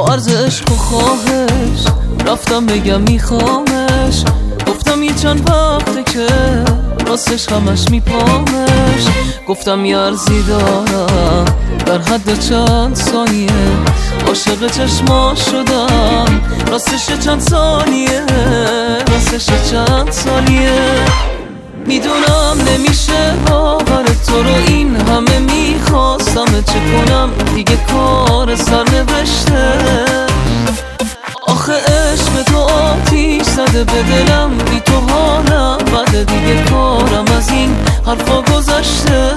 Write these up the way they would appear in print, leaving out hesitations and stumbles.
عرض عشق و خواهش رفتم بگم میخوامش، گفتم یه چند وقته که راستش همش میپامش. گفتم یه عرضی دارم در حد چند ثانیه، عاشق چشماش شدم راستش چند ثانیه، راستش چند ثانیه. میدونم نمیشه باور تو رو، این همه میخواستم چه کنم دیگه کار سرنوشته. آخه عشق تو آتیش زده به دلم، بی تو حالم بده دیگه کارم از این حرفا گذشته.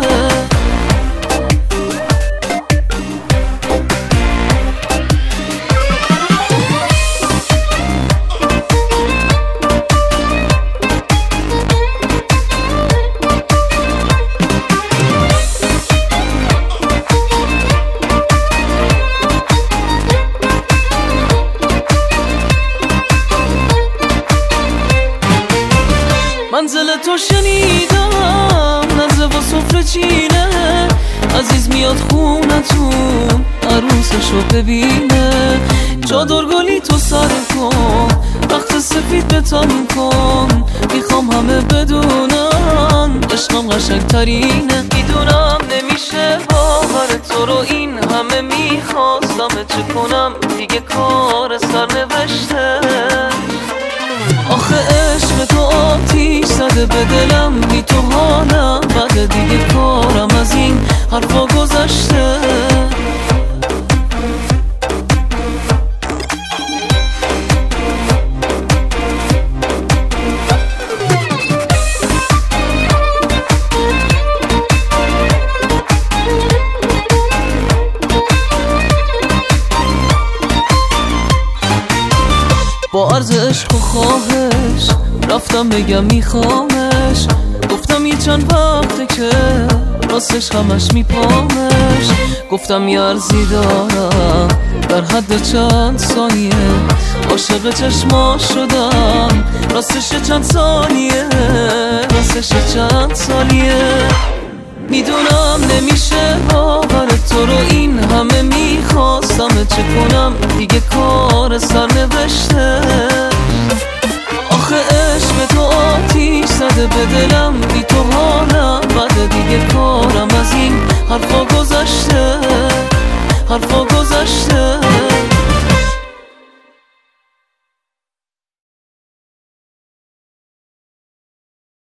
منزل تو شنیدم نزه و سفره چینه، عزیز میاد خونتون عروسشو ببینه. چادر گلی تو سر کن، وقت سفید بتن کن، میخوام همه بدونن عشقم قشنگ ترینه. میدونم نمیشه باور تو رو، این همه میخواستم چه کنم دیگه کار سرنوشته. آخه عشق تو آتیش زده به دلم، بی تو حالم بده دیگه کارم از این حرفا گذشته. با عرض عشق و خواهش رفتم بگم میخوامش، گفتم یه چند وقته که راستش همش میپامش. گفتم یه عرضی دارم در حد چند ثانیه، عاشق چشماش شدم راستش چند ثانیه، راستش چند ثانیه. میدونم نمیشه باور تو رو، این همه میخواستم چه کنم دیگه کار سرنوشته. آخه عشق تو آتیش زده به دلم، بی تو حالم بده دیگه کارم از این حرفا گذشته، حرفا گذشته.